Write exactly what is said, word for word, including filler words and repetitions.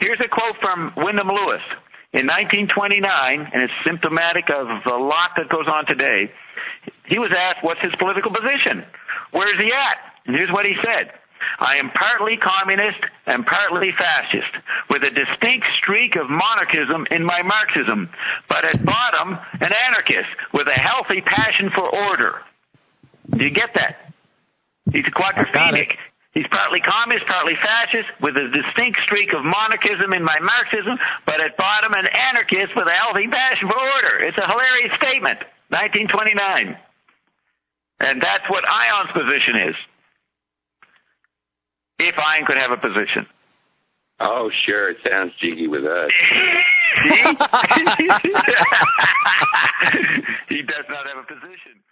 Here's a quote from Wyndham Lewis. In nineteen twenty-nine, and it's symptomatic of a lot that goes on today, he was asked, what's his political position? Where's he at? And here's what he said. I am partly communist and partly fascist, with a distinct streak of monarchism in my Marxism, but at bottom, an anarchist with a healthy passion for order. Do you get that? He's a quadrophenic. He's partly communist, partly fascist, with a distinct streak of monarchism in my Marxism, but at bottom an anarchist with a healthy passion for order. It's a hilarious statement, nineteen twenty-nine. And that's what Ion's position is. If Ion could have a position. Oh, sure. It sounds jiggy with us. He does not have a position.